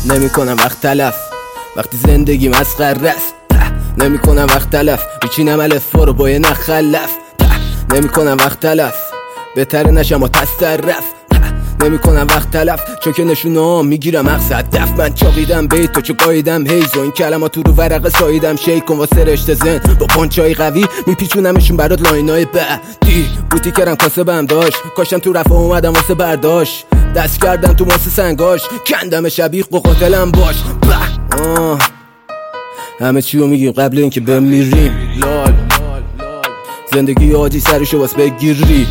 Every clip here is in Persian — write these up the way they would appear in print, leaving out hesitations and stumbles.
نمیکنم وقت تلف وقتی زندگی مسخره است. نمیکنم وقت تلف میچینم الف رو با یه نخلف. نمیکنم وقت تلف بهتره نشم و تصرف. نمیکنم وقت تلف چون که نشونام میگیرم مقصد دف. من چاقیدم بیت تو چه قایدم هیز و این کلمات رو ورقه ساییدم شیک کن واسه رشته زن با پانچای قوی میپیچونمشون برات لاینای بعدی. بوتی کردم کاسبم داشت کاشتم تو رفا اومدم واسه برداشت. دست کردم تو ماسه سنگاش کندم شبیه و قاتلم باش. همه چی رو میگیم قبل اینکه بمیریم. لال زندگی عادی سرشو باس بگیری.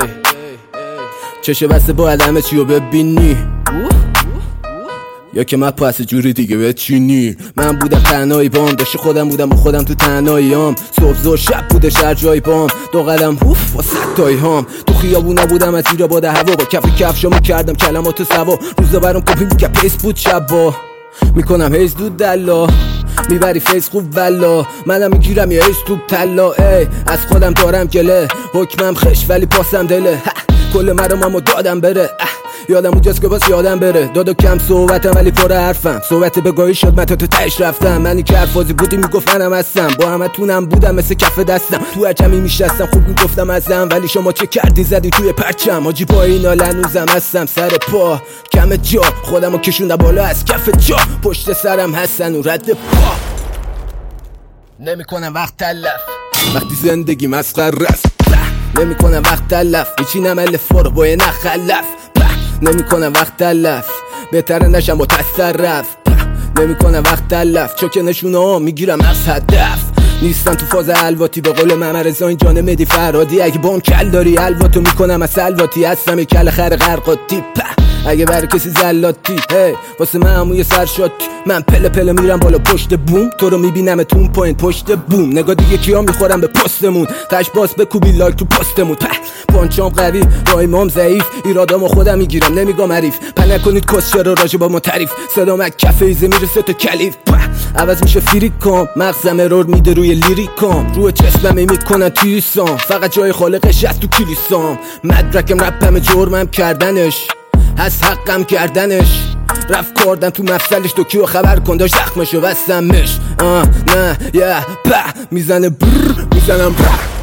چشه بسته باید همه چی رو ببینی یا که من پس جوری دیگه بچینی. من بودم تنهایی بام داشت خودم بودم و خودم تو تنهاییام. صبح زور شب بوده شهر جای بام دو قدم هوف با ستایی هام. تو خیابونا بودم از زیر باد هوا با کف کفشامو کردم کلماتو سوا. روزا برام کپی میگه پیس بود شبا میکنم هیز دود دلا میبری فیس خوب ولا. منم میگیرم یه هیز توب تلا. از خودم دارم گله حکمم خش ولی پاسم دله. کل مرمامو دادم بره یادم اونجاست که باز یادم بره. داد و کم صحبتم ولی پر حرفم. صحبت بگاهی شد من تا تو تهش رفتم. منی که حرفازی بودی میگفت منم هستم. با همه تونم بودم مثل کف دستم. تو عجمی میشستم خوب میگفتم ازم ولی شما چه کردی زدی توی پرچم. حاجی با اینا لنوزم هستم سر پا کم جا خودمو کشوندم بالا از کف جا. پشت سرم هستن و رد پا. نمیکنم وقت تلف وقتی زندگی مسخره است. نمیکنم وقت تلف میچینم الف رو با یه نخلف. نمیکنم وقت تلف بهتره نشم با تصرف. نمیکنم وقت تلف چون که نشونه میگیرم از هدف. نیستم تو فاز الواتی به قول محمد رضا این جان مدی فرادی. اگه بام کل داری الواتو میکنم از الواتی. هستم یه کل خر غرقاتی اگه بر کسی زلاتی واسه من همون یه سرشاتی. من پله پله میرم بالا پشت بوم تو رو میبینم تون پایین پشت بوم. نگاه دیگه کیا میخورم به پستمون تش باز بکوبی لایک تو پستمون. پانچام قوی رایمام ضعیف ایرادامو خودم میگیرم نمیگم حریف. نکنید کس چرا راجع با ما تعریف. صدام از کف ایزه میرسه تا کلیف. عوض میشه فریکام مغزم ارور میده روی لیریکام. روی چشمم میکنن تیریسام فقط جای خالقش از تو کلیسام. مدرکم رپم جرمم کردنش از حقم کردنش. رفت کردن تو مفصلش تو کیو خبر کن داشت زخمشو بستمش. نه یه میزنه برر میزنم برر.